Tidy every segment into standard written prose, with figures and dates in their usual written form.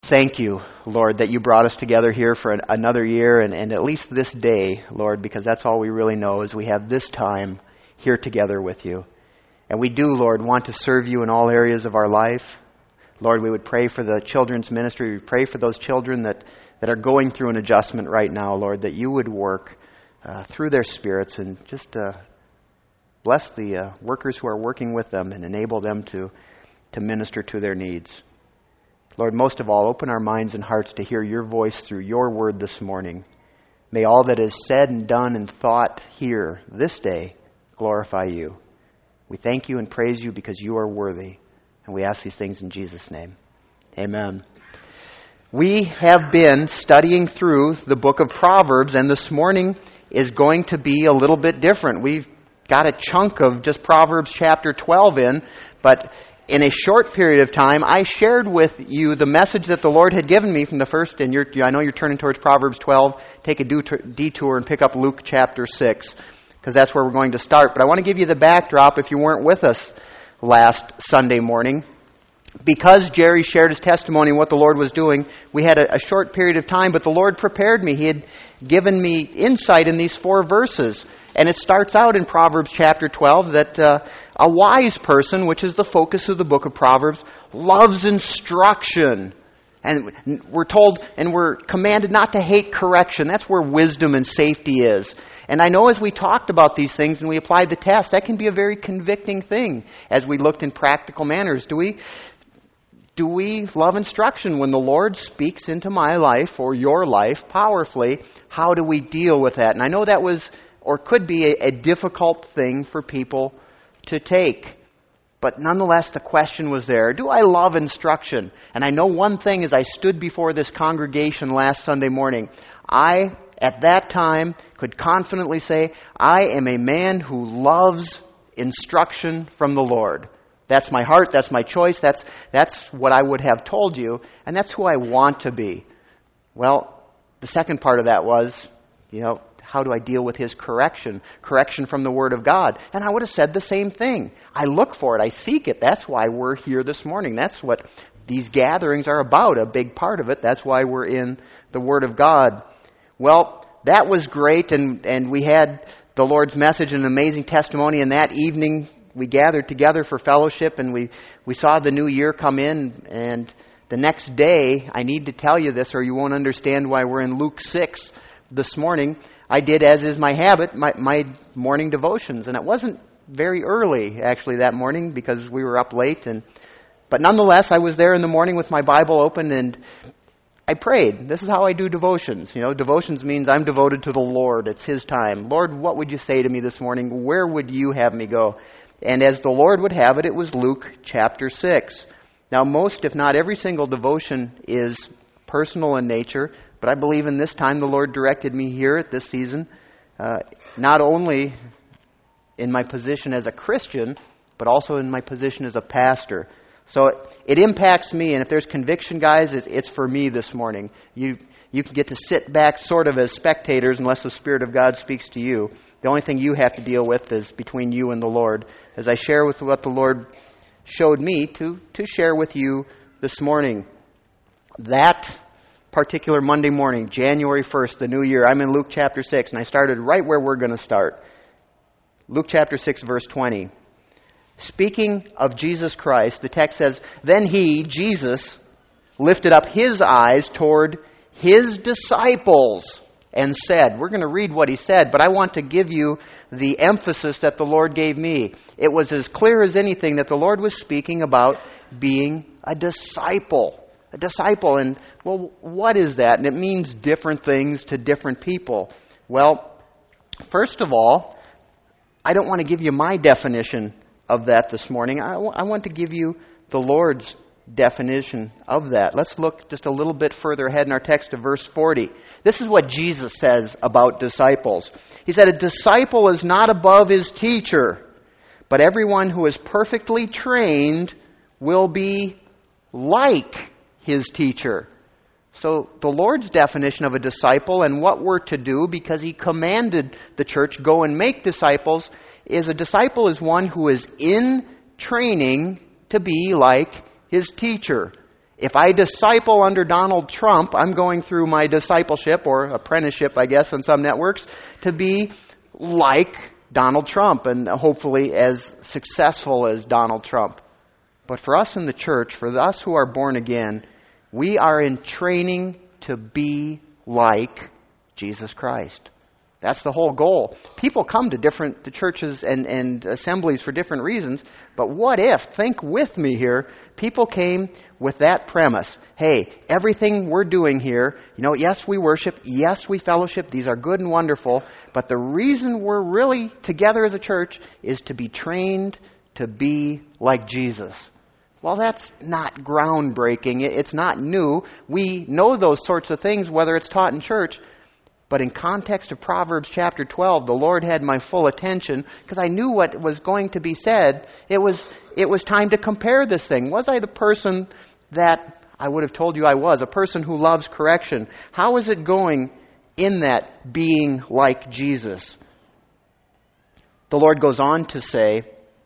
Thank you, Lord, that you brought us together here for another year and at least this day, Lord, because that's all we really know is we have this time here together with you. And we do, Lord, want to serve you in all areas of our life. Lord, we would pray for the children's ministry. We pray for those children that are going through an adjustment right now, Lord, that you would work through their spirits and just bless the workers who are working with them and enable them to minister to their needs. Lord, most of all, open our minds and hearts to hear your voice through your word this morning. May all that is said and done and thought here this day glorify you. We thank you and praise you because you are worthy. And we ask these things in Jesus' name. Amen. We have been studying through the book of Proverbs, and this morning is going to be a little bit different. We've got a chunk of just Proverbs chapter 12 in, but in a short period of time, I shared with you the message that the Lord had given me from the first, and I know you're turning towards Proverbs 12. Take a detour and pick up Luke chapter 6, because that's where we're going to start. But I want to give you the backdrop if you weren't with us last Sunday morning. Because Jerry shared his testimony and what the Lord was doing, we had a short period of time, but the Lord prepared me. He had given me insight in these 4 verses. And it starts out in Proverbs chapter 12 that a wise person, which is the focus of the book of Proverbs, loves instruction. And we're told and we're commanded not to hate correction. That's where wisdom and safety is. And I know as we talked about these things and we applied the test, that can be a very convicting thing as we looked in practical manners. Do we love instruction when the Lord speaks into my life or your life powerfully? How do we deal with that? And I know that was or could be a difficult thing for people to take. But nonetheless, the question was there. Do I love instruction? And I know one thing as I stood before this congregation last Sunday morning, I, at that time, could confidently say, I am a man who loves instruction from the Lord. That's my heart, that's my choice, that's what I would have told you, and that's who I want to be. Well, the second part of that was, how do I deal with his correction? Correction from the Word of God. And I would have said the same thing. I look for it, I seek it. That's why we're here this morning. That's what these gatherings are about, a big part of it. That's why we're in the Word of God. Well, that was great, and we had the Lord's message, an amazing testimony, and that evening we gathered together for fellowship, and we saw the new year come in, and the next day, I need to tell you this or you won't understand why we're in Luke 6 this morning. I did, as is my habit, my morning devotions, and it wasn't very early, actually, that morning, because we were up late, but nonetheless, I was there in the morning with my Bible open, and I prayed. This is how I do devotions. Devotions means I'm devoted to the Lord. It's His time. Lord, what would you say to me this morning? Where would you have me go? And as the Lord would have it, it was Luke chapter 6. Now, most, if not every single devotion is personal in nature, but I believe in this time the Lord directed me here at this season, not only in my position as a Christian, but also in my position as a pastor. So it impacts me, and if there's conviction, guys, it's for me this morning. You can get to sit back sort of as spectators unless the Spirit of God speaks to you. The only thing you have to deal with is between you and the Lord. As I share with what the Lord showed me to share with you this morning. That particular Monday morning, January 1st, the new year, I'm in Luke chapter 6, and I started right where we're going to start. Luke chapter 6, verse 20. Speaking of Jesus Christ, the text says, Then he, Jesus, lifted up his eyes toward his disciples and said, we're going to read what he said, but I want to give you the emphasis that the Lord gave me. It was as clear as anything that the Lord was speaking about being a disciple. A disciple, and well, what is that? And it means different things to different people. Well, first of all, I don't want to give you my definition of that this morning. I want to give you the Lord's definition of that. Let's look just a little bit further ahead in our text to verse 40. This is what Jesus says about disciples. He said, A disciple is not above his teacher, but everyone who is perfectly trained will be like his teacher. So the Lord's definition of a disciple and what we're to do, because he commanded the church, go and make disciples, is a disciple is one who is in training to be like his teacher. If I disciple under Donald Trump, I'm going through my discipleship, or apprenticeship, I guess, on some networks, to be like Donald Trump and hopefully as successful as Donald Trump. But for us in the church, for us who are born again, we are in training to be like Jesus Christ. That's the whole goal. People come to different churches and assemblies for different reasons, but what if, think with me here, people came with that premise. Hey, everything we're doing here, yes, we worship, yes, we fellowship, these are good and wonderful, but the reason we're really together as a church is to be trained to be like Jesus. Well, that's not groundbreaking. It's not new. We know those sorts of things, whether it's taught in church. But in context of Proverbs chapter 12, the Lord had my full attention because I knew what was going to be said. It was time to compare this thing. Was I the person that I would have told you I was? A person who loves correction. How is it going in that being like Jesus? The Lord goes on to say,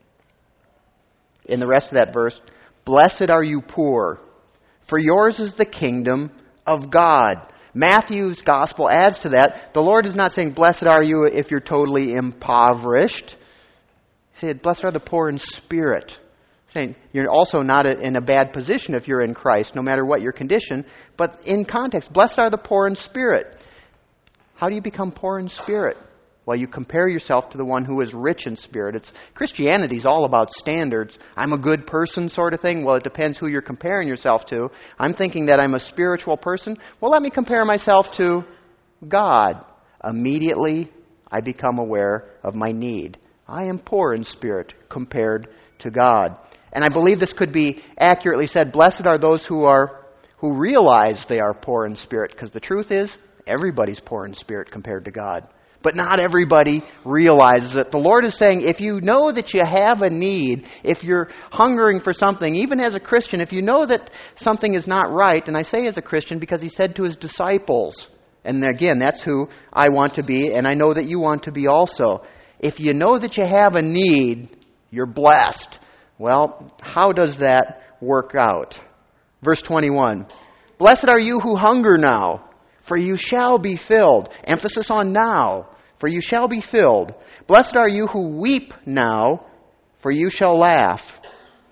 in the rest of that verse, "Blessed are you poor, for yours is the kingdom of God." Matthew's gospel adds to that. The Lord is not saying, blessed are you if you're totally impoverished. He said, blessed are the poor in spirit. Saying you're also not in a bad position if you're in Christ, no matter what your condition. But in context, blessed are the poor in spirit. How do you become poor in spirit? Well, you compare yourself to the one who is rich in spirit. Christianity is all about standards. I'm a good person sort of thing. Well, it depends who you're comparing yourself to. I'm thinking that I'm a spiritual person. Well, let me compare myself to God. Immediately, I become aware of my need. I am poor in spirit compared to God. And I believe this could be accurately said, blessed are those who realize they are poor in spirit. Because the truth is, everybody's poor in spirit compared to God. But not everybody realizes it. The Lord is saying, if you know that you have a need, if you're hungering for something, even as a Christian, if you know that something is not right, and I say as a Christian because He said to His disciples, and again, that's who I want to be, and I know that you want to be also. If you know that you have a need, you're blessed. Well, how does that work out? Verse 21, blessed are you who hunger now, for you shall be filled. Emphasis on now. For you shall be filled. Blessed are you who weep now, for you shall laugh.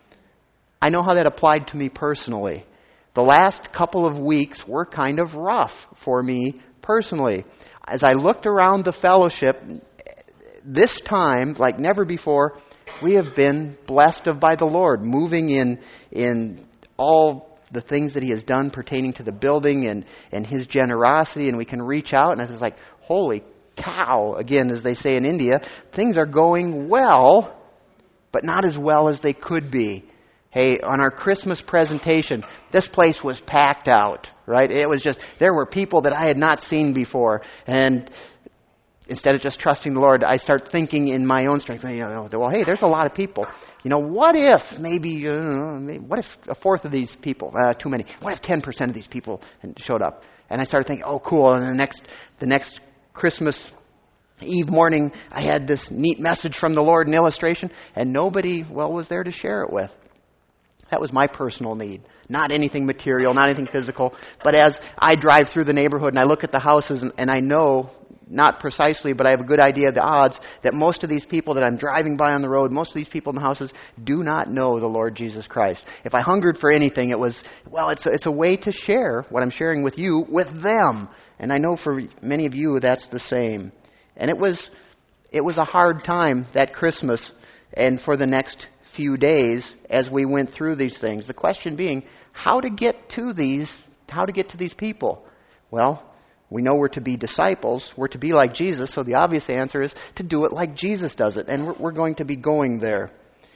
I know how that applied to me personally. The last couple of weeks were kind of rough for me personally. As I looked around the fellowship, this time, like never before, we have been blessed by the Lord, moving in all the things that He has done pertaining to the building and His generosity, and we can reach out, and it's like, holy cow, again, as they say in India, things are going well, but not as well as they could be. Hey, on our Christmas presentation, this place was packed out, right? It was just, there were people that I had not seen before, and instead of just trusting the Lord, I start thinking in my own strength, well, hey, there's a lot of people. What if what if a fourth of these people, too many, what if 10% of these people showed up? And I started thinking, oh, cool, and the next Christmas Eve morning, I had this neat message from the Lord, an illustration, and nobody, was there to share it with. That was my personal need. Not anything material, not anything physical, but as I drive through the neighborhood and I look at the houses and I know, not precisely, but I have a good idea of the odds that most of these people that I'm driving by on the road, most of these people in the houses do not know the Lord Jesus Christ. If I hungered for anything, it was, it's a way to share what I'm sharing with you with them. And I know for many of you that's the same. And it was a hard time that Christmas and for the next few days as we went through these things. The question being, how to get to these people? Well, we know we're to be disciples. We're to be like Jesus. So the obvious answer is to do it like Jesus does it. And we're going to be going there.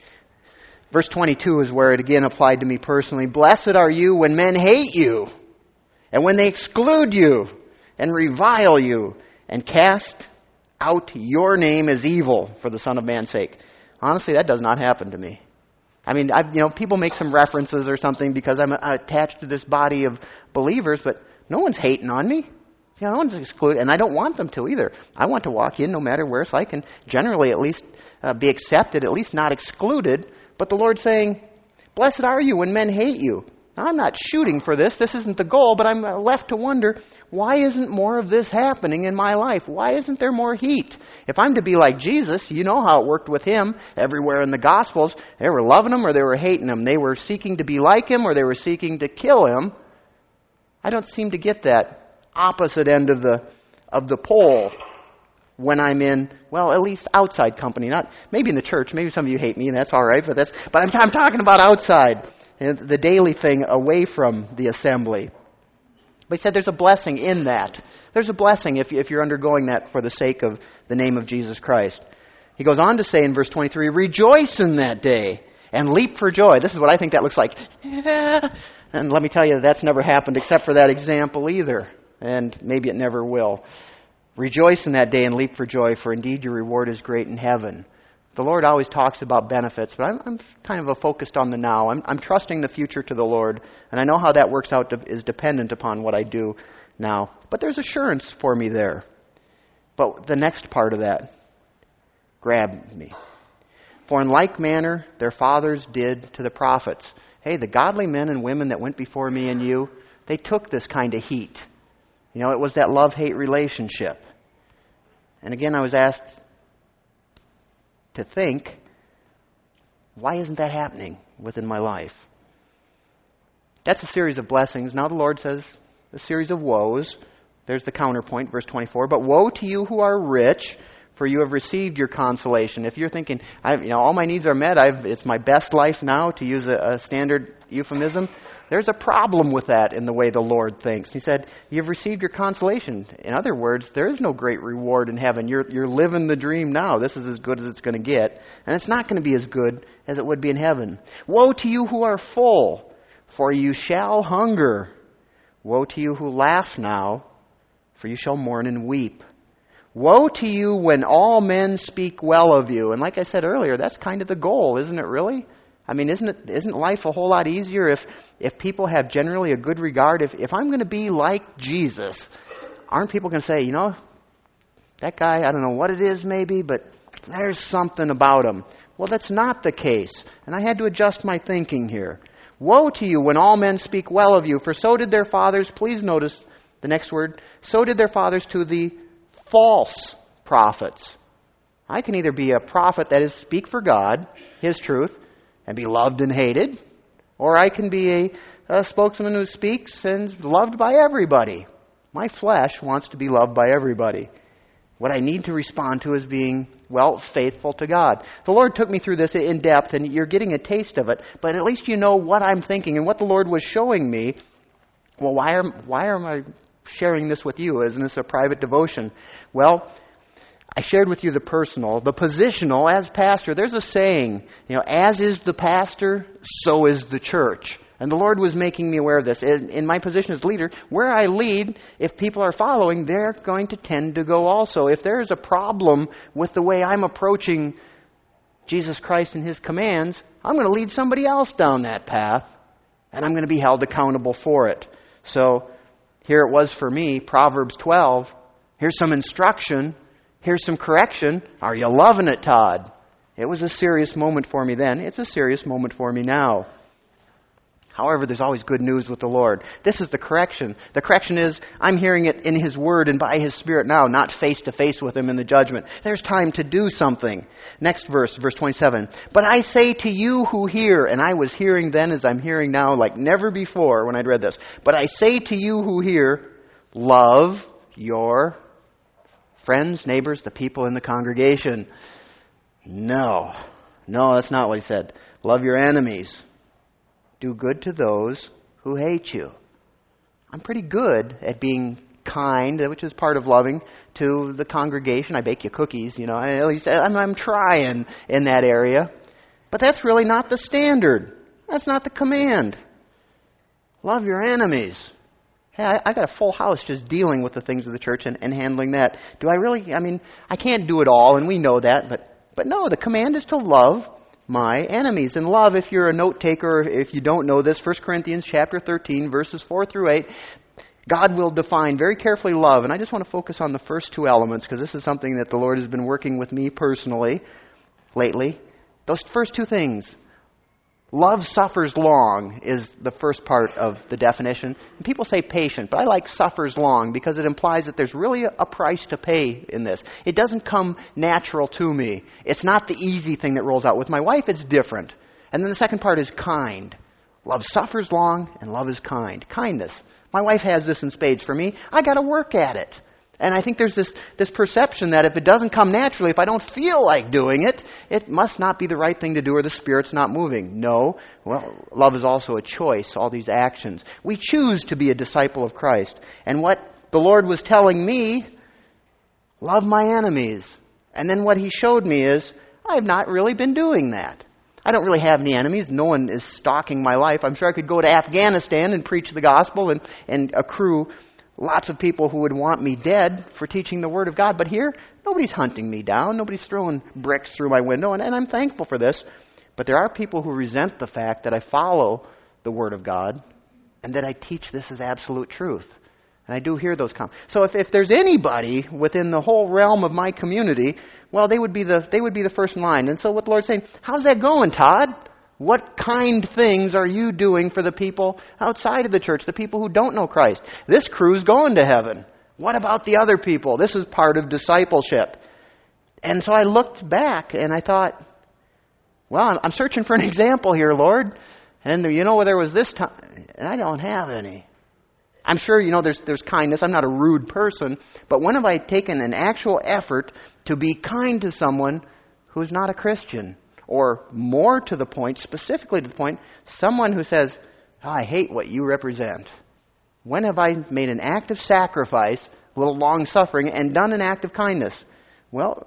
Verse 22 is where it again applied to me personally. Blessed are you when men hate you, and when they exclude you, and revile you, and cast out your name as evil for the Son of Man's sake. Honestly, that does not happen to me. I mean, people make some references or something because I'm attached to this body of believers, but no one's hating on me. No one's excluded, and I don't want them to either. I want to walk in no matter where, so I can generally at least be accepted, at least not excluded. But the Lord's saying, blessed are you when men hate you. Now, I'm not shooting for this. This isn't the goal, but I'm left to wonder, why isn't more of this happening in my life? Why isn't there more heat? If I'm to be like Jesus, you know how it worked with him everywhere in the Gospels. They were loving him or they were hating him. They were seeking to be like him or they were seeking to kill him. I don't seem to get that opposite end of the pole when I'm in, well, at least outside company. Not maybe in the church. Maybe some of you hate me, and that's all right. But I'm talking about outside. The daily thing away from the assembly. But he said there's a blessing in that. There's a blessing if you're undergoing that for the sake of the name of Jesus Christ. He goes on to say in verse 23, rejoice in that day and leap for joy. This is what I think that looks like. And let me tell you, that's never happened except for that example either. And maybe it never will. Rejoice in that day and leap for joy, for indeed your reward is great in heaven. The Lord always talks about benefits, but I'm kind of focused on the now. I'm trusting the future to the Lord, and I know how that works out is dependent upon what I do now. But there's assurance for me there. But the next part of that grabbed me. For in like manner their fathers did to the prophets. Hey, the godly men and women that went before me and you, they took this kind of heat. You know, it was that love-hate relationship. And again, I was asked to think, why isn't that happening within my life? That's a series of blessings. Now the Lord says a series of woes. There's the counterpoint, verse 24. But woe to you who are rich, for you have received your consolation. If you're thinking, all my needs are met, it's my best life now, to use a standard euphemism, there's a problem with that in the way the Lord thinks. He said, you've received your consolation. In other words, there is no great reward in heaven. You're living the dream now. This is as good as it's going to get. And it's not going to be as good as it would be in heaven. Woe to you who are full, for you shall hunger. Woe to you who laugh now, for you shall mourn and weep. Woe to you when all men speak well of you. And like I said earlier, that's kind of the goal, isn't it really? I mean, isn't life a whole lot easier if people have generally a good regard? If I'm going to be like Jesus, aren't people going to say, that guy, I don't know what it is maybe, but there's something about him. Well, that's not the case. And I had to adjust my thinking here. Woe to you when all men speak well of you, for so did their fathers, please notice the next word, so did their fathers to the false prophets. I can either be a prophet, that is, speak for God, His truth, and be loved and hated, or I can be a spokesman who speaks and is loved by everybody. My flesh wants to be loved by everybody. What I need to respond to is being, faithful to God. The Lord took me through this in depth, and you're getting a taste of it, but at least you know what I'm thinking and what the Lord was showing me. Well, why am I sharing this with you? Isn't this a private devotion? Well, I shared with you the personal, the positional. As pastor, there's a saying, as is the pastor, so is the church. And the Lord was making me aware of this. In my position as leader, where I lead, if people are following, they're going to tend to go also. If there is a problem with the way I'm approaching Jesus Christ and His commands, I'm going to lead somebody else down that path, and I'm going to be held accountable for it. So here it was for me, Proverbs 12. Here's some instruction. Here's some correction. Are you loving it, Todd? It was a serious moment for me then. It's a serious moment for me now. However, there's always good news with the Lord. This is the correction. The correction is, I'm hearing it in His Word and by His Spirit now, not face to face with Him in the judgment. There's time to do something. Next verse 27. But I say to you who hear, and I was hearing then as I'm hearing now like never before when I'd read this. But I say to you who hear, love your friends, neighbors, the people in the congregation. No, that's not what he said. Love your enemies. Do good to those who hate you. I'm pretty good at being kind, which is part of loving, to the congregation. I bake you cookies, at least I'm trying in that area. But that's really not the standard. That's not the command. Love your enemies. Hey, I got a full house just dealing with the things of the church and handling that. Do I really? I can't do it all, and we know that. But no, the command is to love my enemies. And love, if you're a note taker, if you don't know this, 1 Corinthians chapter 13, verses 4 through 8, God will define very carefully love. And I just want to focus on the first two elements, because this is something that the Lord has been working with me personally lately. Those first two things. Love suffers long is the first part of the definition. And people say patient, but I like suffers long because it implies that there's really a price to pay in this. It doesn't come natural to me. It's not the easy thing that rolls out. With my wife, it's different. And then the second part is kind. Love suffers long and love is kind. Kindness. My wife has this in spades for me. I got to work at it. And I think there's this perception that if it doesn't come naturally, if I don't feel like doing it, it must not be the right thing to do or the Spirit's not moving. No. Well, love is also a choice, all these actions. We choose to be a disciple of Christ. And what the Lord was telling me, love my enemies. And then what He showed me is, I've not really been doing that. I don't really have any enemies. No one is stalking my life. I'm sure I could go to Afghanistan and preach the gospel and accrue lots of people who would want me dead for teaching the Word of God. But here, nobody's hunting me down. Nobody's throwing bricks through my window. And I'm thankful for this. But there are people who resent the fact that I follow the Word of God and that I teach this as absolute truth. And I do hear those comments. So if there's anybody within the whole realm of my community, well, they would be the first in line. And so what the Lord's saying, how's that going, Todd? What kind things are you doing for the people outside of the church, the people who don't know Christ? This crew's going to heaven. What about the other people? This is part of discipleship. And so I looked back and I thought, well, I'm searching for an example here, Lord. And there was this time, and I don't have any. I'm sure, there's kindness. I'm not a rude person. But when have I taken an actual effort to be kind to someone who's not a Christian? Or more to the point, specifically to the point, someone who says, I hate what you represent. When have I made an act of sacrifice, a little long-suffering, and done an act of kindness? Well,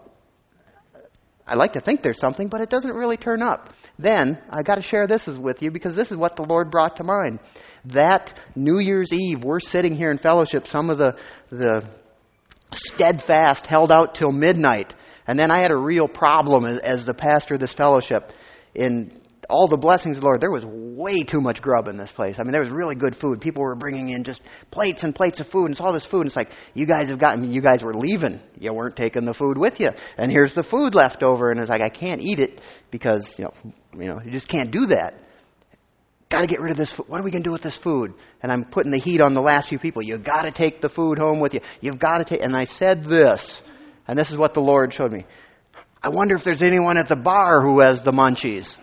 I like to think there's something, but it doesn't really turn up. Then, I got to share this with you because this is what the Lord brought to mind. That New Year's Eve, we're sitting here in fellowship, some of the steadfast held out till midnight. And then I had a real problem as the pastor of this fellowship. In all the blessings of the Lord, there was way too much grub in this place. I mean, there was really good food. People were bringing in just plates and plates of food, and it's all this food. And it's like, you guys were leaving. You weren't taking the food with you. And here's the food left over. And it's like, I can't eat it because, you just can't do that. Got to get rid of this food. What are we going to do with this food? And I'm putting the heat on the last few people. You've got to take the food home with you. You've got to take, and I said this. And this is what the Lord showed me. I wonder if there's anyone at the bar who has the munchies.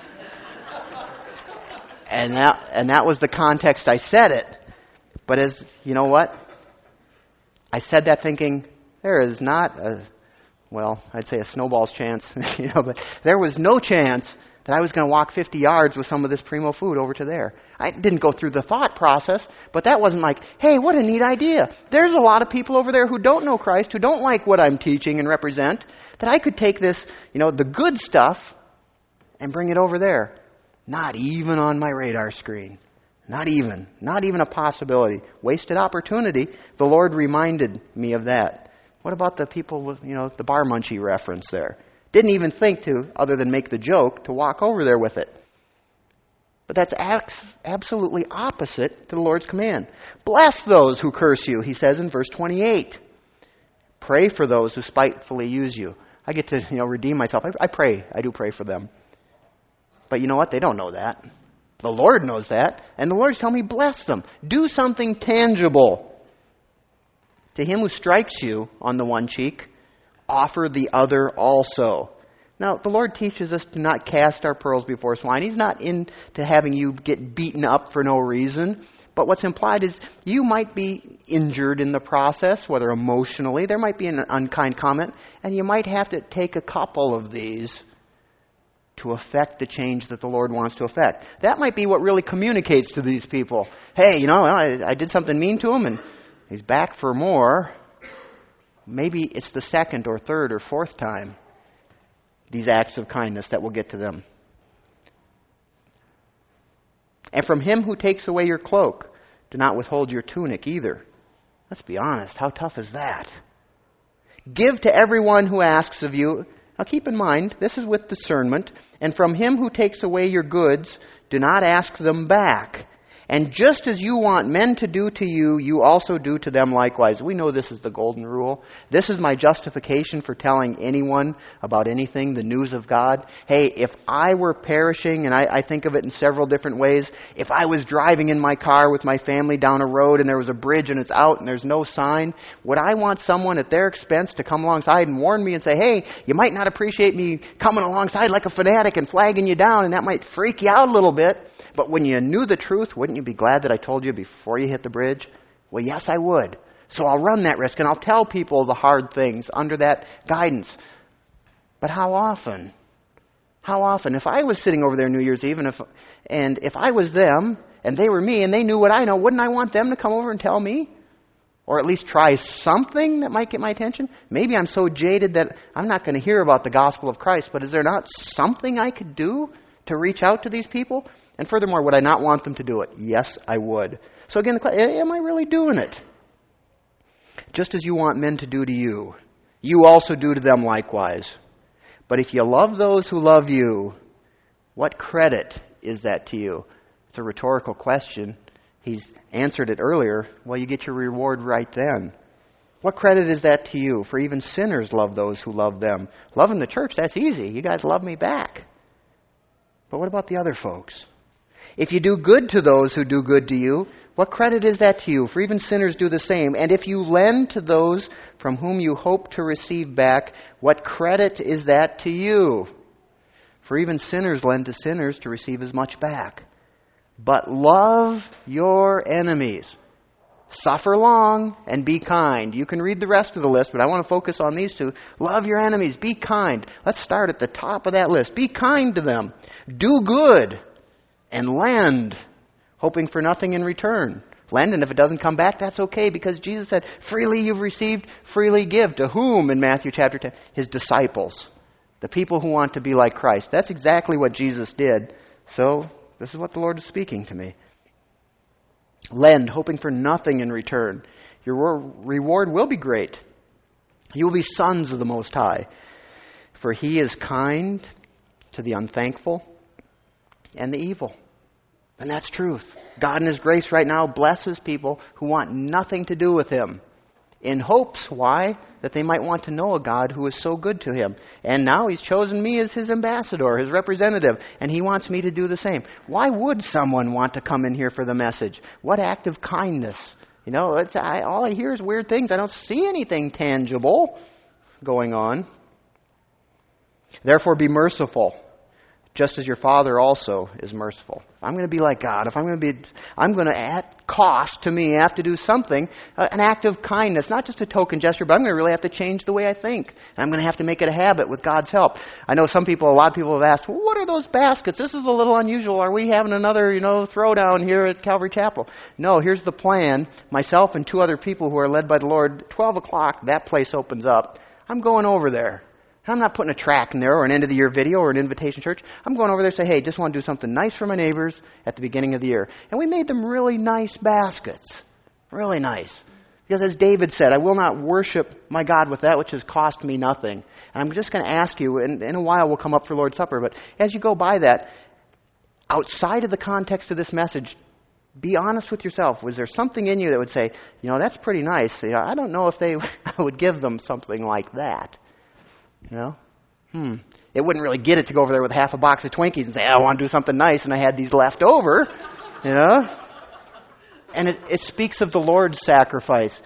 And that was the context I said it. But you know what? I said that thinking, there is not I'd say a snowball's chance. But there was no chance that I was going to walk 50 yards with some of this Primo food over to there. I didn't go through the thought process, but that wasn't like, hey, what a neat idea. There's a lot of people over there who don't know Christ, who don't like what I'm teaching and represent, that I could take this, the good stuff and bring it over there. Not even on my radar screen. Not even a possibility. Wasted opportunity. The Lord reminded me of that. What about the people with, the bar munchie reference there? Didn't even think to, other than make the joke, to walk over there with it. But that's absolutely opposite to the Lord's command. Bless those who curse you, he says in verse 28. Pray for those who spitefully use you. I get to, redeem myself. I pray. I do pray for them. But you know what? They don't know that. The Lord knows that. And the Lord's telling me, bless them. Do something tangible. To him who strikes you on the one cheek, offer the other also. Now, the Lord teaches us to not cast our pearls before swine. He's not into having you get beaten up for no reason. But what's implied is you might be injured in the process, whether emotionally. There might be an unkind comment. And you might have to take a couple of these to affect the change that the Lord wants to affect. That might be what really communicates to these people. Hey, I did something mean to him and he's back for more. Maybe it's the second or third or fourth time, these acts of kindness that will get to them. And from him who takes away your cloak, do not withhold your tunic either. Let's be honest, how tough is that? Give to everyone who asks of you. Now keep in mind, this is with discernment. And from him who takes away your goods, do not ask them back. And just as you want men to do to you, you also do to them likewise. We know this is the golden rule. This is my justification for telling anyone about anything, the news of God. Hey, if I were perishing, and I think of it in several different ways, if I was driving in my car with my family down a road and there was a bridge and it's out and there's no sign, would I want someone at their expense to come alongside and warn me and say, hey, you might not appreciate me coming alongside like a fanatic and flagging you down, and that might freak you out a little bit. But when you knew the truth, wouldn't you be glad that I told you before you hit the bridge? Well, yes, I would. So I'll run that risk and I'll tell people the hard things under that guidance. But how often? How often? If I was sitting over there New Year's Eve and if I was them and they were me and they knew what I know, wouldn't I want them to come over and tell me? Or at least try something that might get my attention? Maybe I'm so jaded that I'm not going to hear about the gospel of Christ, but is there not something I could do to reach out to these people? And furthermore, would I not want them to do it? Yes, I would. So again, the question, am I really doing it? Just as you want men to do to you, you also do to them likewise. But if you love those who love you, what credit is that to you? It's a rhetorical question. He's answered it earlier. Well, you get your reward right then. What credit is that to you? For even sinners love those who love them. Loving the church, that's easy. You guys love me back. But what about the other folks? If you do good to those who do good to you, what credit is that to you? For even sinners do the same. And if you lend to those from whom you hope to receive back, what credit is that to you? For even sinners lend to sinners to receive as much back. But love your enemies. Suffer long and be kind. You can read the rest of the list, but I want to focus on these two. Love your enemies. Be kind. Let's start at the top of that list. Be kind to them. Do good. And lend, hoping for nothing in return. Lend, and if it doesn't come back, that's okay, because Jesus said, freely you've received, freely give. To whom in Matthew chapter 10? His disciples. The people who want to be like Christ. That's exactly what Jesus did. So, this is what the Lord is speaking to me. Lend, hoping for nothing in return. Your reward will be great. You will be sons of the Most High. For He is kind to the unthankful and the evil. And that's truth. God in His grace right now blesses people who want nothing to do with Him. In hopes, why? That they might want to know a God who is so good to him. And now He's chosen me as His ambassador, His representative, and He wants me to do the same. Why would someone want to come in here for the message? What act of kindness? You know, all I hear is weird things. I don't see anything tangible going on. Therefore be merciful, just as your Father also is merciful. If I'm going to be like God, I'm going to, at cost to me, have to do something, an act of kindness, not just a token gesture, but I'm going to really have to change the way I think. And I'm going to have to make it a habit with God's help. I know a lot of people have asked, well, what are those baskets? This is a little unusual. Are we having another, throwdown here at Calvary Chapel? No, here's the plan. Myself and two other people who are led by the Lord, 12 o'clock, that place opens up. I'm going over there. I'm not putting a track in there or an end of the year video or an invitation church. I'm going over there and say, hey, just want to do something nice for my neighbors at the beginning of the year. And we made them really nice baskets. Really nice. Because as David said, I will not worship my God with that which has cost me nothing. And I'm just going to ask you, and in a while we'll come up for Lord's Supper, but as you go by that, outside of the context of this message, be honest with yourself. Was there something in you that would say, that's pretty nice. I don't know if I would give them something like that. It wouldn't really get it to go over there with half a box of Twinkies and say, I want to do something nice, and I had these left over, And it speaks of the Lord's sacrifice.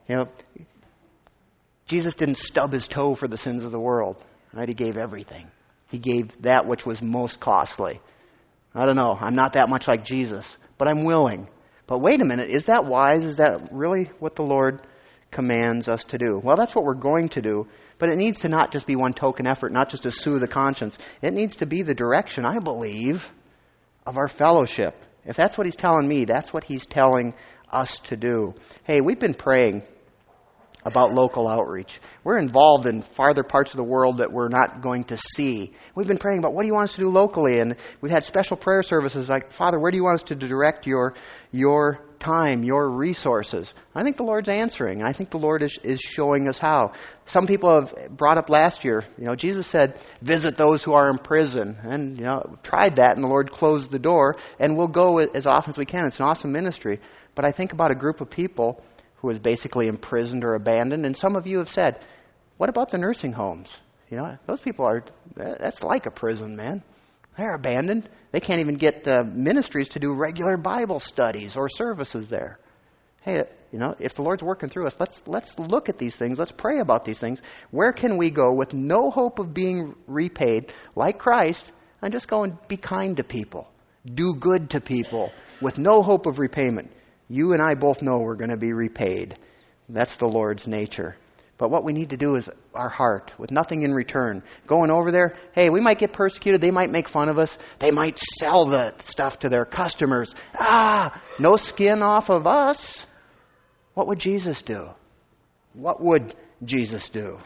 Jesus didn't stub His toe for the sins of the world. Right? He gave everything. He gave that which was most costly. I don't know. I'm not that much like Jesus, but I'm willing. But wait a minute. Is that wise? Is that really what the Lord commands us to do? Well, that's what we're going to do. But it needs to not just be one token effort, not just to soothe the conscience. It needs to be the direction, I believe, of our fellowship. If that's what He's telling me, that's what He's telling us to do. Hey, we've been praying about local outreach. We're involved in farther parts of the world that we're not going to see. We've been praying about what do you want us to do locally, and we've had special prayer services like, Father, where do you want us to direct your time, your resources? I think the Lord's answering. I think the Lord is showing us how. Some people have brought up last year, Jesus said, visit those who are in prison. And, tried that, and the Lord closed the door, and we'll go as often as we can. It's an awesome ministry. But I think about a group of people who is basically imprisoned or abandoned. And some of you have said, what about the nursing homes? Those people that's like a prison, man. They're abandoned. They can't even get ministries to do regular Bible studies or services there. Hey, if the Lord's working through us, let's look at these things. Let's pray about these things. Where can we go with no hope of being repaid, like Christ, and just go and be kind to people, do good to people with no hope of repayment? You and I both know we're going to be repaid. That's the Lord's nature. But what we need to do is our heart, with nothing in return. Going over there, hey, we might get persecuted. They might make fun of us. They might sell the stuff to their customers. No skin off of us. What would Jesus do? What would Jesus do?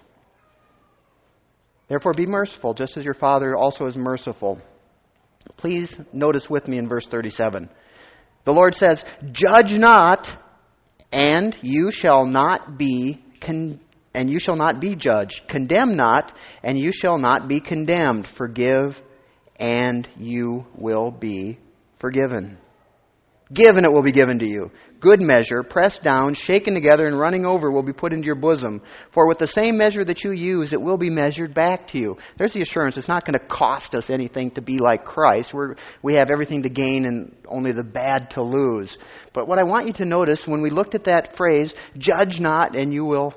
Therefore, be merciful, just as your Father also is merciful. Please notice with me in verse 37. The Lord says, judge not, and you shall not be judged. Condemn not, and you shall not be condemned. Forgive, and you will be forgiven. Give, and it will be given to you. Good measure, pressed down, shaken together, and running over will be put into your bosom. For with the same measure that you use, it will be measured back to you. There's the assurance. It's not going to cost us anything to be like Christ. We have everything to gain and only the bad to lose. But what I want you to notice when we looked at that phrase, judge not, and you will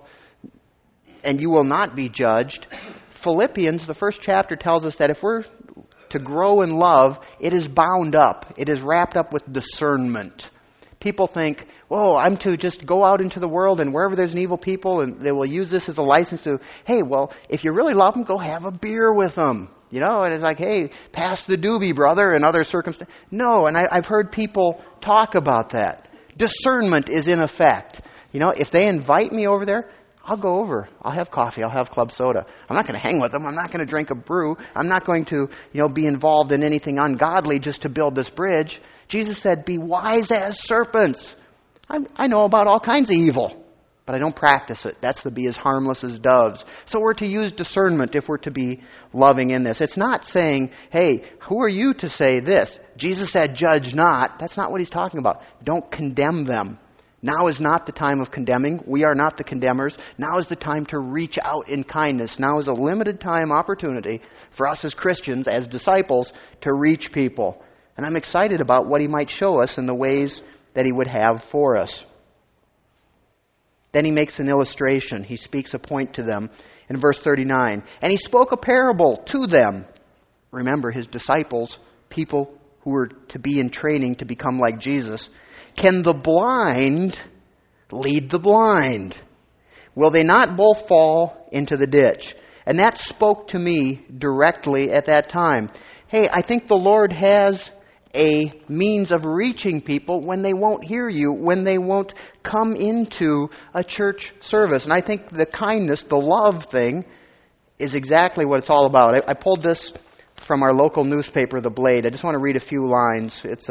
not be judged. Philippians, the first chapter, tells us that if we're to grow in love, it is bound up. It is wrapped up with discernment. People think, whoa, I'm to just go out into the world and wherever there's an evil people, and they will use this as a license to, hey, well, if you really love them, go have a beer with them. And it's like, hey, pass the doobie, brother, and other circumstances. No, and I've heard people talk about that. Discernment is in effect. If they invite me over there, I'll go over. I'll have coffee. I'll have club soda. I'm not going to hang with them. I'm not going to drink a brew. I'm not going to, be involved in anything ungodly just to build this bridge. Jesus said, be wise as serpents. I know about all kinds of evil, but I don't practice it. That's to be as harmless as doves. So we're to use discernment if we're to be loving in this. It's not saying, hey, who are you to say this? Jesus said, judge not. That's not what he's talking about. Don't condemn them. Now is not the time of condemning. We are not the condemners. Now is the time to reach out in kindness. Now is a limited time opportunity for us as Christians, as disciples, to reach people. And I'm excited about what he might show us in the ways that he would have for us. Then he makes an illustration. He speaks a point to them in verse 39. And he spoke a parable to them. Remember, his disciples, people who were to be in training to become like Jesus. Can the blind lead the blind? Will they not both fall into the ditch? And that spoke to me directly at that time. Hey, I think the Lord has a means of reaching people when they won't hear you, when they won't come into a church service. And I think the kindness, the love thing is exactly what it's all about. I pulled this from our local newspaper, The Blade. I just want to read a few lines. It's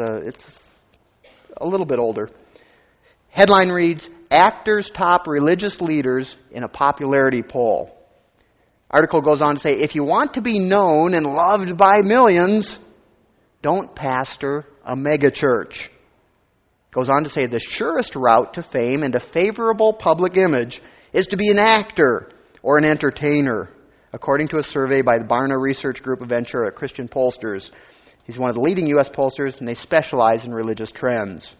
a little bit older. Headline reads, Actors top religious leaders in a popularity poll. Article goes on to say, if you want to be known and loved by millions, don't pastor a megachurch. Goes on to say, the surest route to fame and a favorable public image is to be an actor or an entertainer, according to a survey by the Barna Research Group of Ventura Christian Pollsters. He's one of the leading U.S. pollsters, and they specialize in religious trends.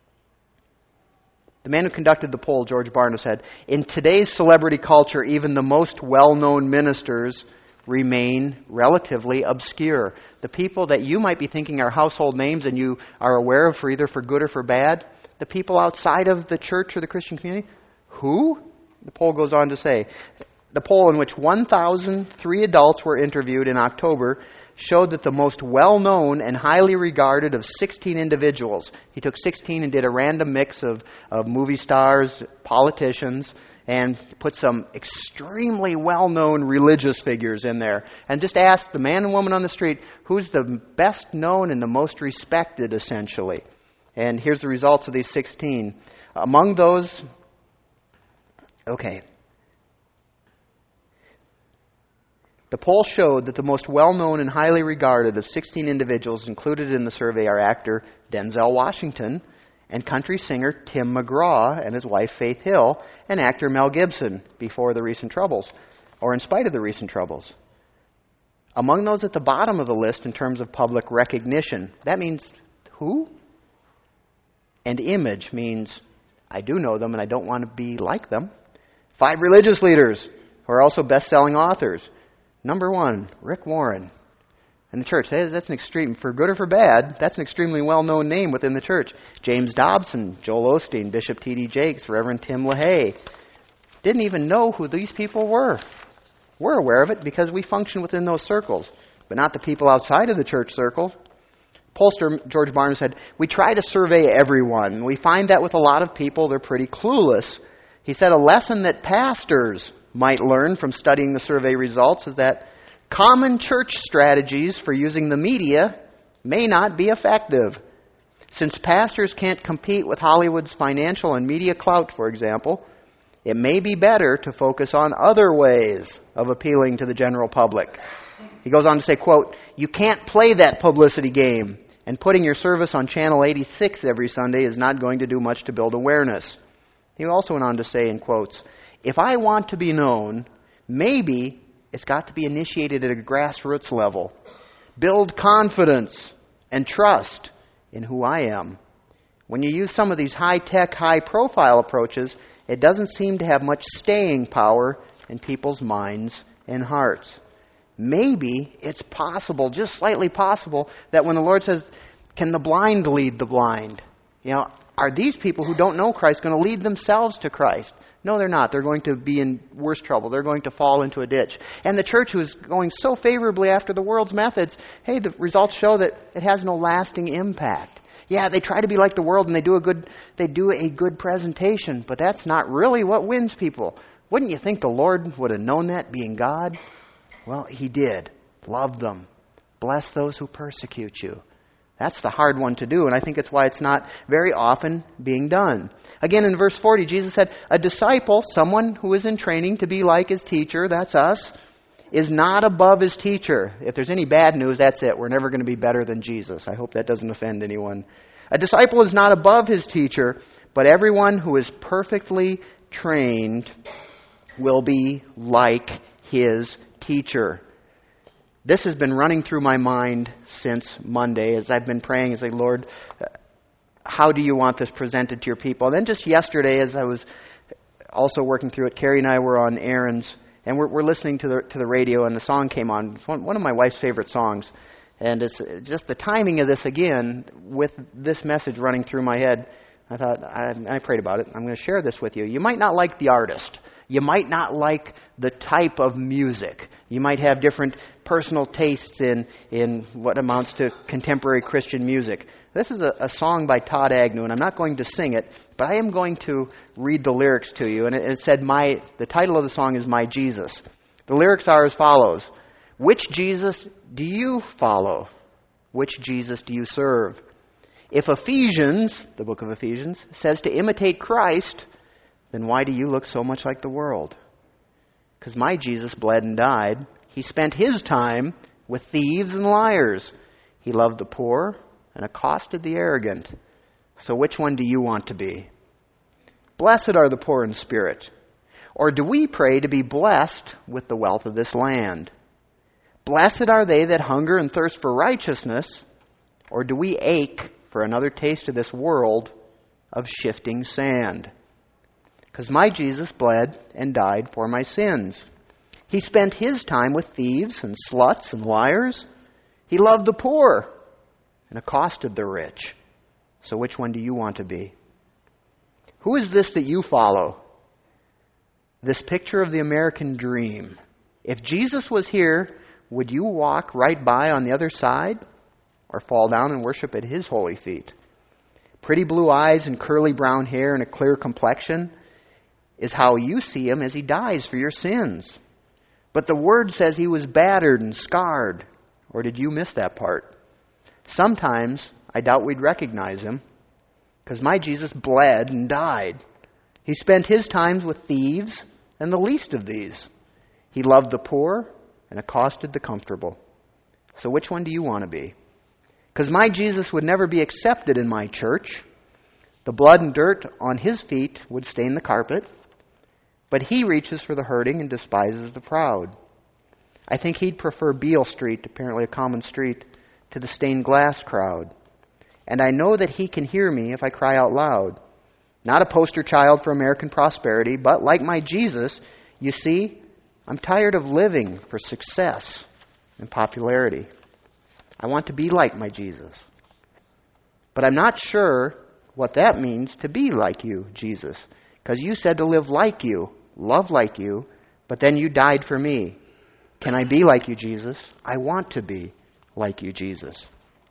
The man who conducted the poll, George Barna, said, in today's celebrity culture, even the most well-known ministers remain relatively obscure. The people that you might be thinking are household names and you are aware of for either for good or for bad, the people outside of the church or the Christian community, who? The poll goes on to say, the poll in which 1,003 adults were interviewed in October showed that the most well-known and highly regarded of 16 individuals, he took 16 and did a random mix of movie stars, politicians, and put some extremely well-known religious figures in there. And just asked the man and woman on the street, who's the best known and the most respected, essentially. And here's the results of these 16. Among those, the poll showed that the most well-known and highly regarded of 16 individuals included in the survey are actor Denzel Washington and country singer Tim McGraw and his wife Faith Hill and actor Mel Gibson before the recent troubles, or in spite of the recent troubles. Among those at the bottom of the list in terms of public recognition, that means who? And image means I do know them and I don't want to be like them. 5 religious leaders who are also best-selling authors. Number 1, Rick Warren. In the church, that's an extreme, for good or for bad, that's an extremely well-known name within the church. James Dobson, Joel Osteen, Bishop T.D. Jakes, Reverend Tim LaHaye. Didn't even know who these people were. We're aware of it because we function within those circles, but not the people outside of the church circles. Pollster George Barnes said, we try to survey everyone. We find that with a lot of people, they're pretty clueless. He said a lesson that pastors might learn from studying the survey results is that common church strategies for using the media may not be effective. Since pastors can't compete with Hollywood's financial and media clout, for example, it may be better to focus on other ways of appealing to the general public. He goes on to say, quote, you can't play that publicity game, and putting your service on Channel 86 every Sunday is not going to do much to build awareness. He also went on to say, in quotes, if I want to be known, maybe it's got to be initiated at a grassroots level. Build confidence and trust in who I am. When you use some of these high-tech, high-profile approaches, it doesn't seem to have much staying power in people's minds and hearts. Maybe it's possible, just slightly possible, that when the Lord says, can the blind lead the blind? Are these people who don't know Christ going to lead themselves to Christ? No, they're not. They're going to be in worse trouble. They're going to fall into a ditch. And the church, who is going so favorably after the world's methods, hey, the results show that it has no lasting impact. Yeah, they try to be like the world and they do a good presentation, but that's not really what wins people. Wouldn't you think the Lord would have known that, being God? Well, He did. Love them. Bless those who persecute you. That's the hard one to do, and I think it's why it's not very often being done. Again, in verse 40, Jesus said, a disciple, someone who is in training to be like his teacher, that's us, is not above his teacher. If there's any bad news, that's it. We're never going to be better than Jesus. I hope that doesn't offend anyone. A disciple is not above his teacher, but everyone who is perfectly trained will be like his teacher. This has been running through my mind since Monday as I've been praying and saying, Lord, how do you want this presented to your people? And then just yesterday, as I was also working through it, Carrie and I were on errands, and we're listening to the radio, and the song came on. It's one of my wife's favorite songs. And it's just the timing of this again, with this message running through my head. I thought, I prayed about it. I'm going to share this with you. You might not like the artist. You might not like the type of music. You might have different personal tastes in what amounts to contemporary Christian music. This is a song by Todd Agnew, and I'm not going to sing it, but I am going to read the lyrics to you. And it said, the title of the song is My Jesus. The lyrics are as follows. Which Jesus do you follow? Which Jesus do you serve? If Ephesians, the book of Ephesians, says to imitate Christ, then why do you look so much like the world? Because my Jesus bled and died. He spent his time with thieves and liars. He loved the poor and accosted the arrogant. So which one do you want to be? Blessed are the poor in spirit. Or do we pray to be blessed with the wealth of this land? Blessed are they that hunger and thirst for righteousness. Or do we ache for another taste of this world of shifting sand? Because my Jesus bled and died for my sins. He spent his time with thieves and sluts and liars. He loved the poor and accosted the rich. So which one do you want to be? Who is this that you follow? This picture of the American dream. If Jesus was here, would you walk right by on the other side or fall down and worship at his holy feet? Pretty blue eyes and curly brown hair and a clear complexion is how you see him as he dies for your sins. But the Word says he was battered and scarred. Or did you miss that part? Sometimes I doubt we'd recognize him because my Jesus bled and died. He spent his times with thieves and the least of these. He loved the poor and accosted the comfortable. So which one do you want to be? Because my Jesus would never be accepted in my church. The blood and dirt on his feet would stain the carpet. But he reaches for the hurting and despises the proud. I think he'd prefer Beale Street, apparently a common street, to the stained glass crowd. And I know that he can hear me if I cry out loud. Not a poster child for American prosperity, but like my Jesus, you see, I'm tired of living for success and popularity. I want to be like my Jesus. But I'm not sure what that means to be like you, Jesus. Because you said to live like you, love like you, but then you died for me. Can I be like you, Jesus? I want to be like you, Jesus.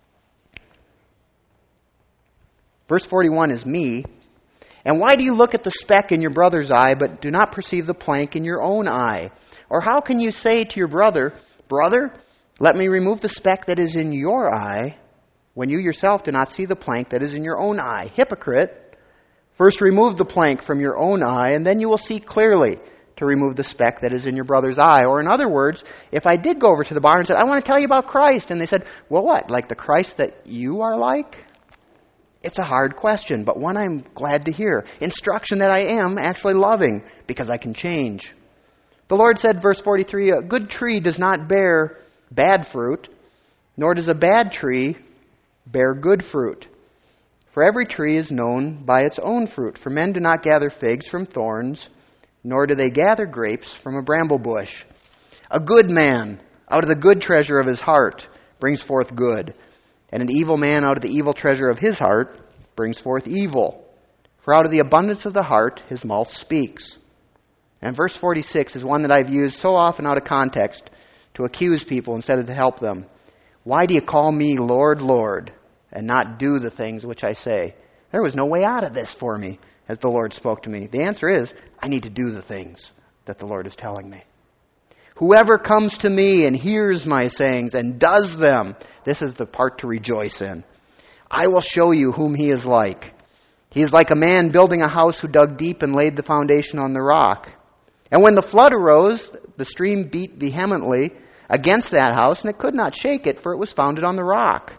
Verse 41 is me. And why do you look at the speck in your brother's eye, but do not perceive the plank in your own eye? Or how can you say to your brother, Brother, let me remove the speck that is in your eye, when you yourself do not see the plank that is in your own eye? Hypocrite, first remove the plank from your own eye, and then you will see clearly to remove the speck that is in your brother's eye. Or in other words, if I did go over to the bar and said, I want to tell you about Christ, and they said, well, what, like the Christ that you are like? It's a hard question, but one I'm glad to hear. Instruction that I am actually loving, because I can change. The Lord said, verse 43, a good tree does not bear bad fruit, nor does a bad tree bear good fruit. For every tree is known by its own fruit. For men do not gather figs from thorns, nor do they gather grapes from a bramble bush. A good man, out of the good treasure of his heart, brings forth good, and an evil man out of the evil treasure of his heart brings forth evil. For out of the abundance of the heart his mouth speaks. And verse 46 is one that I've used so often out of context to accuse people instead of to help them. Why do you call me Lord, Lord, and not do the things which I say? There was no way out of this for me as the Lord spoke to me. The answer is, I need to do the things that the Lord is telling me. Whoever comes to me and hears my sayings and does them, this is the part to rejoice in. I will show you whom he is like. He is like a man building a house who dug deep and laid the foundation on the rock. And when the flood arose, the stream beat vehemently against that house, and it could not shake it, for it was founded on the rock.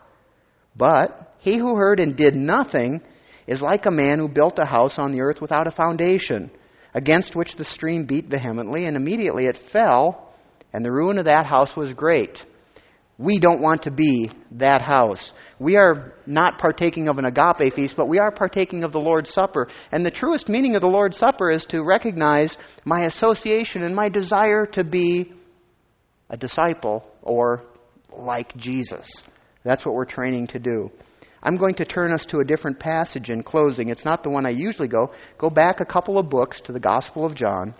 But he who heard and did nothing is like a man who built a house on the earth without a foundation, against which the stream beat vehemently, and immediately it fell, and the ruin of that house was great. We don't want to be that house. We are not partaking of an agape feast, but we are partaking of the Lord's Supper. And the truest meaning of the Lord's Supper is to recognize my association and my desire to be a disciple or like Jesus. That's what we're training to do. I'm going to turn us to a different passage in closing. It's not the one I usually go. Go back a couple of books to the Gospel of John.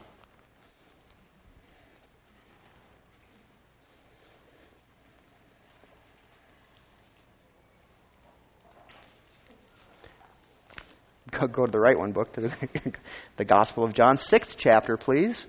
Go to the right one book, to the Gospel of John. 6th chapter, please.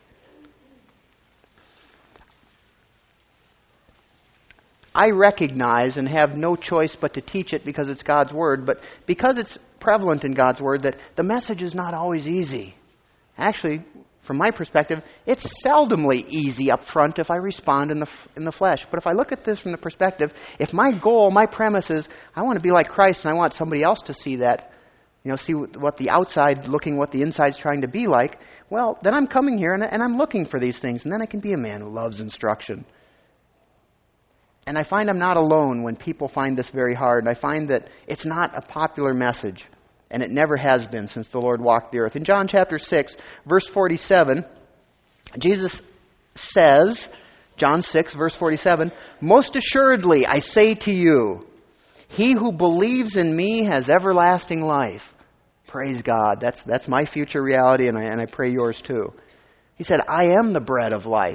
I recognize and have no choice but to teach it because it's God's Word, but because it's prevalent in God's Word that the message is not always easy. Actually, from my perspective, it's seldomly easy up front if I respond in the flesh. But if I look at this from the perspective, if my goal, my premise is, I want to be like Christ and I want somebody else to see that, see what the outside looking, what the inside's trying to be like, well, then I'm coming here and I'm looking for these things, and then I can be a man who loves instruction. And I find I'm not alone when people find this very hard. And I find that it's not a popular message, and it never has been since the Lord walked the earth. In John chapter 6, verse 47, Jesus says, John 6, verse 47, "Most assuredly, I say to you, he who believes in me has everlasting life." Praise God. That's my future reality, and I pray yours too. He said, "I am the bread of life.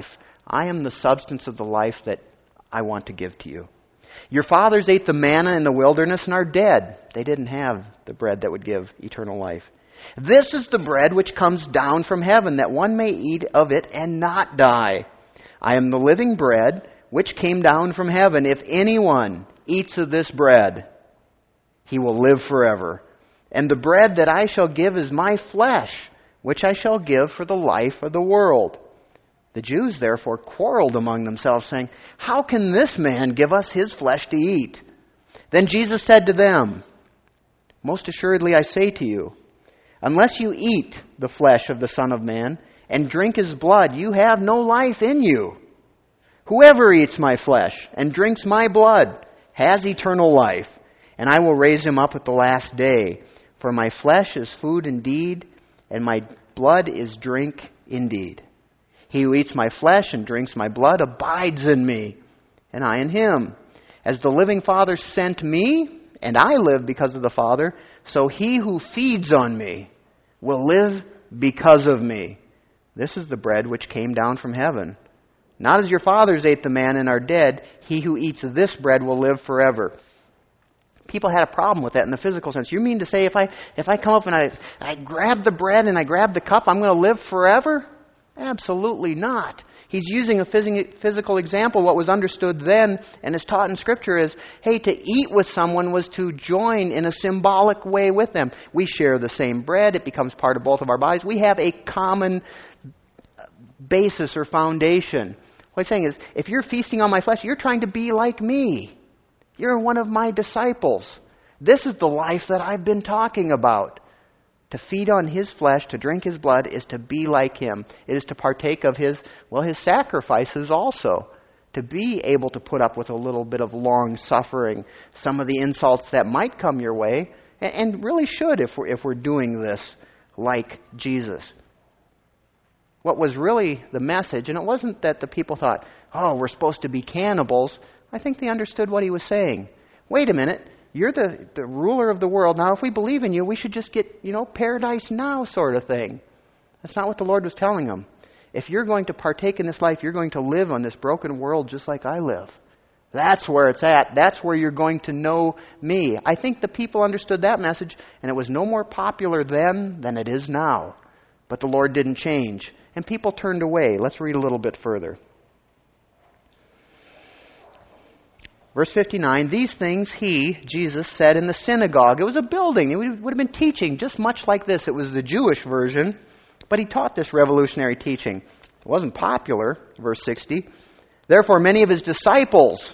I am the substance of the life that I want to give to you. Your fathers ate the manna in the wilderness and are dead. They didn't have the bread that would give eternal life. This is the bread which comes down from heaven, that one may eat of it and not die. I am the living bread which came down from heaven. If anyone eats of this bread, he will live forever. And the bread that I shall give is my flesh, which I shall give for the life of the world. The Jews therefore quarreled among themselves, saying, How can this man give us his flesh to eat? Then Jesus said to them, Most assuredly I say to you, unless you eat the flesh of the Son of Man and drink his blood, you have no life in you. Whoever eats my flesh and drinks my blood has eternal life, and I will raise him up at the last day. For my flesh is food indeed, and my blood is drink indeed. He who eats my flesh and drinks my blood abides in me, and I in him. As the living Father sent me, and I live because of the Father, so he who feeds on me will live because of me. This is the bread which came down from heaven. Not as your fathers ate the manna and are dead, he who eats this bread will live forever. People had a problem with that in the physical sense. You mean to say if I come up and I grab the bread and I grab the cup, I'm going to live forever? Absolutely not. He's using a physical example. What was understood then and is taught in Scripture is, hey, to eat with someone was to join in a symbolic way with them. We share the same bread. It becomes part of both of our bodies. We have a common basis or foundation. What he's saying is, if you're feasting on my flesh, you're trying to be like me. You're one of my disciples. This is the life that I've been talking about. To feed on his flesh, to drink his blood, is to be like him. It is to partake of his sacrifices also. To be able to put up with a little bit of long suffering, some of the insults that might come your way, and really should if we're doing this like Jesus. What was really the message, and it wasn't that the people thought, oh, we're supposed to be cannibals. I think they understood what he was saying. Wait a minute. You're the ruler of the world. Now, if we believe in you, we should just get, paradise now sort of thing. That's not what the Lord was telling them. If you're going to partake in this life, you're going to live on this broken world just like I live. That's where it's at. That's where you're going to know me. I think the people understood that message, and it was no more popular then than it is now. But the Lord didn't change, and people turned away. Let's read a little bit further. Verse 59, these things he, Jesus, said in the synagogue. It was a building. It would have been teaching just much like this. It was the Jewish version, but he taught this revolutionary teaching. It wasn't popular, verse 60. Therefore, many of his disciples,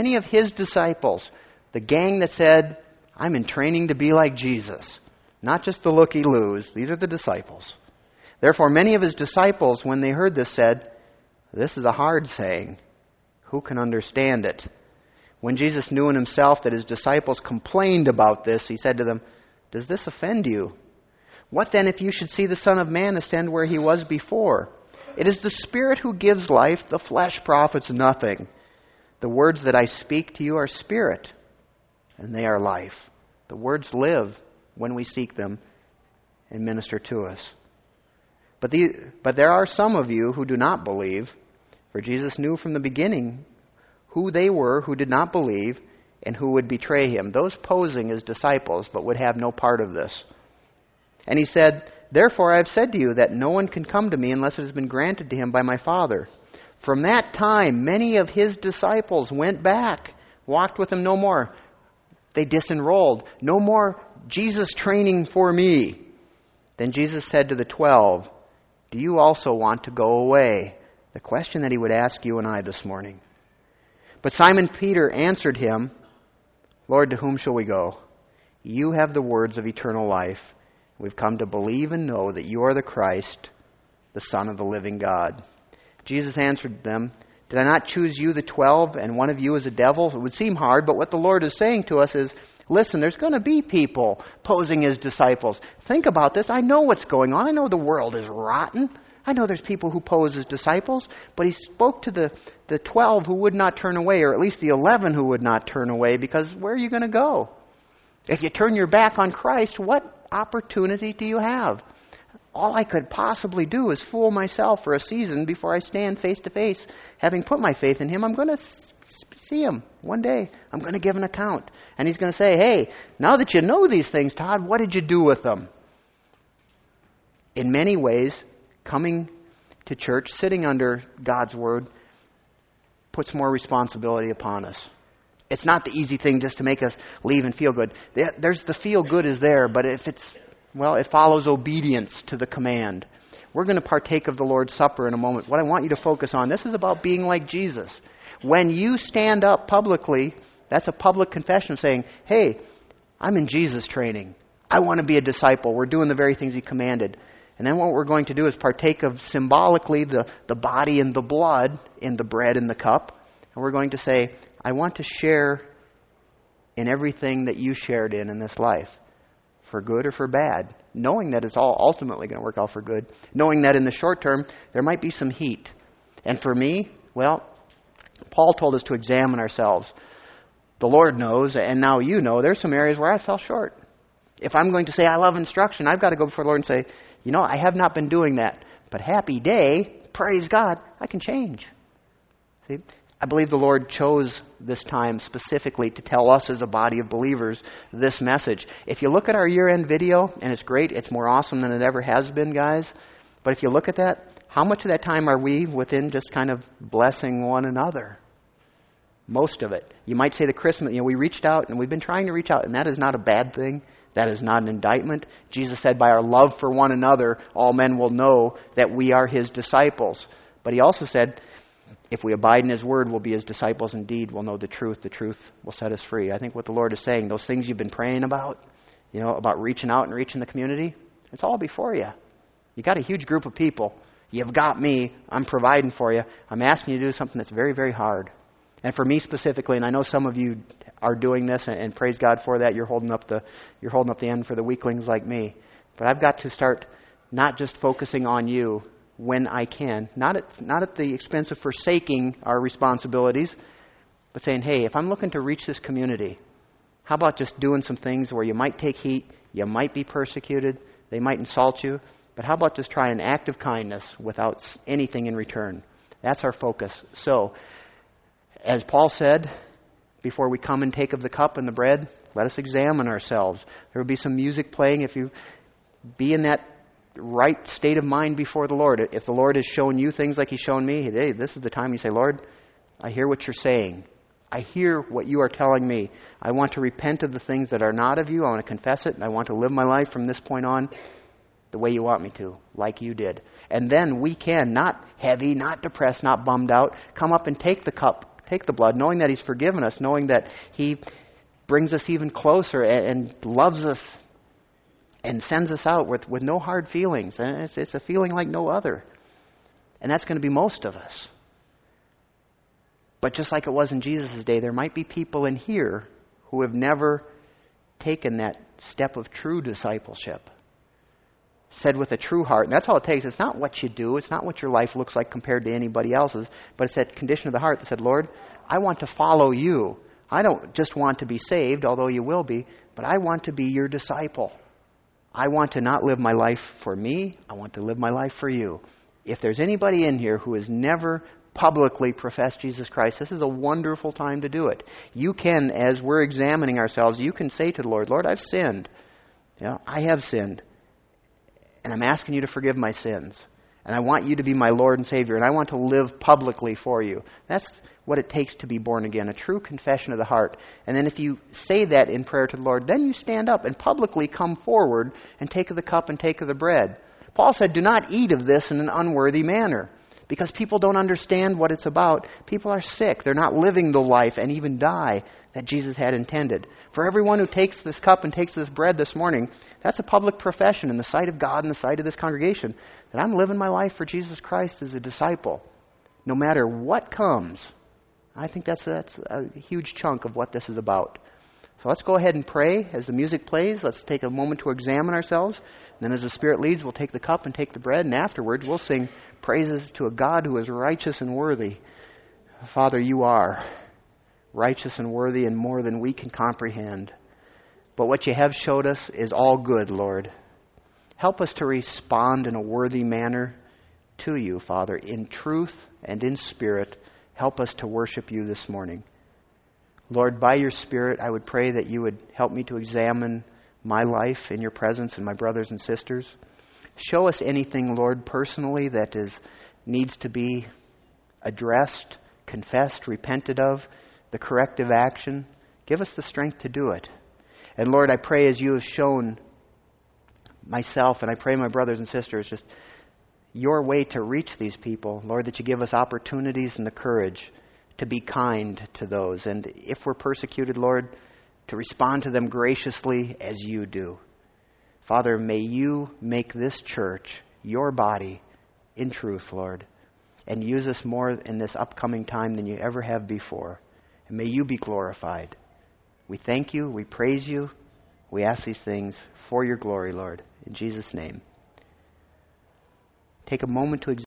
the gang that said, I'm in training to be like Jesus, not just the looky-loos. These are the disciples. Therefore, many of his disciples, when they heard this, said, this is a hard saying. Who can understand it? When Jesus knew in himself that his disciples complained about this, he said to them, does this offend you? What then if you should see the Son of Man ascend where he was before? It is the Spirit who gives life, the flesh profits nothing. The words that I speak to you are spirit, and they are life. The words live when we seek them and minister to us. But there are some of you who do not believe, for Jesus knew from the beginning who they were who did not believe and who would betray him. Those posing as disciples, but would have no part of this. And he said, therefore I have said to you that no one can come to me unless it has been granted to him by my Father. From that time, many of his disciples went back, walked with him no more. They disenrolled. No more Jesus training for me. Then Jesus said to the 12, do you also want to go away? The question that he would ask you and I this morning. But Simon Peter answered him, Lord, to whom shall we go? You have the words of eternal life. We've come to believe and know that you are the Christ, the Son of the living God. Jesus answered them, did I not choose you, the 12, and one of you is a devil? It would seem hard, but what the Lord is saying to us is, listen, there's going to be people posing as disciples. Think about this. I know what's going on. I know the world is rotten. I know there's people who pose as disciples, but he spoke to the 12 who would not turn away, or at least the 11 who would not turn away, because where are you going to go? If you turn your back on Christ, what opportunity do you have? All I could possibly do is fool myself for a season before I stand face to face. Having put my faith in Him, I'm going to see Him one day. I'm going to give an account. And He's going to say, hey, now that you know these things, Todd, what did you do with them? In many ways, coming to church, sitting under God's Word, puts more responsibility upon us. It's not the easy thing just to make us leave and feel good. There's the feel good is there, but if it's, well, it follows obedience to the command. We're going to partake of the Lord's Supper in a moment. What I want you to focus on, this is about being like Jesus. When you stand up publicly, that's a public confession saying, hey, I'm in Jesus training. I want to be a disciple. We're doing the very things He commanded. And then what we're going to do is partake of symbolically the body and the blood in the bread and the cup. And we're going to say, I want to share in everything that you shared in this life, for good or for bad, knowing that it's all ultimately going to work out for good, knowing that in the short term there might be some heat. And for me, well, Paul told us to examine ourselves. The Lord knows, and now you know, there's some areas where I fell short. If I'm going to say I love instruction, I've got to go before the Lord and say, you know, I have not been doing that. But happy day, praise God, I can change. See? I believe the Lord chose this time specifically to tell us as a body of believers this message. If you look at our year-end video, and it's great, it's more awesome than it ever has been, guys. But if you look at that, how much of that time are we within just kind of blessing one another? Most of it. You might say the Christmas, we reached out, and we've been trying to reach out, and that is not a bad thing. That is not an indictment. Jesus said, by our love for one another, all men will know that we are His disciples. But He also said, if we abide in His Word, we'll be His disciples indeed. We'll know the truth will set us free. I think what the Lord is saying, those things you've been praying about, about reaching out and reaching the community, it's all before you. You got a huge group of people. You've got me. I'm providing for you. I'm asking you to do something that's very, very hard. And for me specifically, and I know some of you are doing this, and praise God for that. You're holding up the end for the weaklings like me. But I've got to start not just focusing on you when I can, not at the expense of forsaking our responsibilities, but saying, hey, if I'm looking to reach this community, how about just doing some things where you might take heat, you might be persecuted, they might insult you, but how about just try an act of kindness without anything in return? That's our focus. So, as Paul said, before we come and take of the cup and the bread, let us examine ourselves. There will be some music playing. If you be in that right state of mind before the Lord, if the Lord has shown you things like He's shown me, hey, this is the time you say, Lord, I hear what you're saying. I hear what you are telling me. I want to repent of the things that are not of you. I want to confess it, and I want to live my life from this point on the way you want me to, like you did. And then we can, not heavy, not depressed, not bummed out, come up and take the cup, take the blood, knowing that He's forgiven us, knowing that He brings us even closer and loves us and sends us out with no hard feelings. And it's a feeling like no other. And that's going to be most of us. But just like it was in Jesus' day, there might be people in here who have never taken that step of true discipleship. Said with a true heart. And that's all it takes. It's not what you do. It's not what your life looks like compared to anybody else's. But it's that condition of the heart that said, Lord, I want to follow you. I don't just want to be saved, although you will be, but I want to be your disciple. I want to not live my life for me. I want to live my life for you. If there's anybody in here who has never publicly professed Jesus Christ, this is a wonderful time to do it. You can, as we're examining ourselves, you can say to the Lord, Lord, I've sinned. I have sinned. And I'm asking you to forgive my sins. And I want you to be my Lord and Savior. And I want to live publicly for you. That's what it takes to be born again, a true confession of the heart. And then if you say that in prayer to the Lord, then you stand up and publicly come forward and take of the cup and take of the bread. Paul said, do not eat of this in an unworthy manner. Because people don't understand what it's about. People are sick. They're not living the life and even die that Jesus had intended. For everyone who takes this cup and takes this bread this morning, that's a public profession in the sight of God and the sight of this congregation that I'm living my life for Jesus Christ as a disciple, no matter what comes. I think that's a huge chunk of what this is about. So let's go ahead and pray as the music plays. Let's take a moment to examine ourselves. And then as the Spirit leads, we'll take the cup and take the bread. And afterwards, we'll sing praises to a God who is righteous and worthy. Father, you are righteous and worthy and more than we can comprehend. But what you have showed us is all good, Lord. Help us to respond in a worthy manner to you, Father, in truth and in spirit. Help us to worship you this morning. Lord, by your Spirit, I would pray that you would help me to examine my life in your presence and my brothers and sisters. Show us anything, Lord, personally that needs to be addressed, confessed, repented of, the corrective action. Give us the strength to do it. And Lord, I pray as you have shown myself, and I pray my brothers and sisters, just your way to reach these people, Lord, that you give us opportunities and the courage to be kind to those. And if we're persecuted, Lord, to respond to them graciously as you do. Father, may you make this church your body in truth, Lord, and use us more in this upcoming time than you ever have before. And may you be glorified. We thank you. We praise you. We ask these things for your glory, Lord. In Jesus' name. Take a moment to examine